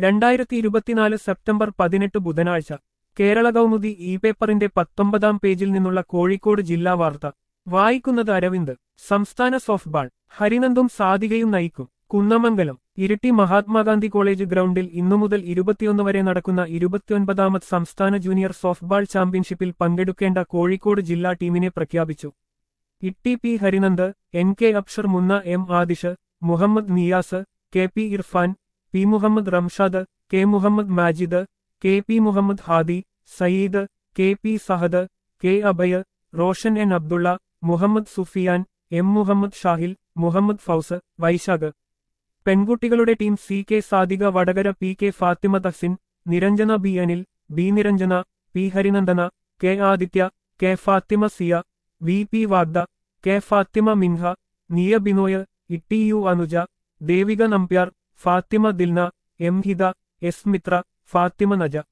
2024 September 18 ബുധനാഴ്ച Kerala Kaumudi E പേപ്പറിന്റെ 19-ാം പേജിൽ നിന്നുള്ള കോഴിക്കോട് ജില്ലാ വാർത്ത വായിക്കുന്നത് അരവിന്ദ്. സംസ്ഥാന സോഫ്റ്റ്ബാൾ ഹരിനന്ദും സാധികയും നയിക്കും. കുന്നമംഗലം ഇരിട്ടി മഹാത്മാഗാന്ധി കോളേജ് ഗ്രൗണ്ടിൽ ഇന്നുമുതൽ 21 വരെ നടക്കുന്ന 29ാമത് സംസ്ഥാന ജൂനിയർ സോഫ്റ്റ്ബാൾ ചാമ്പ്യൻഷിപ്പിൽ പങ്കെടുക്കേണ്ട കോഴിക്കോട് ജില്ലാ ടീമിനെ പ്രഖ്യാപിച്ചു. ഇട്ടി P Harinand, N K Abshar, Munna M Aadish, Muhammad Niyas, K P Irfan, P Muhammad Ramshad, K Muhammad Majid, K P Muhammad Hadi, Sayeed, K P Sahad, K Abhay, Roshan N Abdulla, Muhammad Sufiyan, M Muhammad Shahil, Muhammad Fauz, Vaishakh. പെൺകുട്ടികളുടെ team C K Sadika, Vadakara P K Fathima Tahsin, Niranjana B Anil, B Niranjana, P Harinandana, K Aditya, K Fathima Siya, V P വാഗ്ദ, K Fathima Minha, Niya Binoy, ഇട്ടി U Anuja, Devika Nambiar, Fathima Dilna, M Hida, S Mithra, Fathima നജ.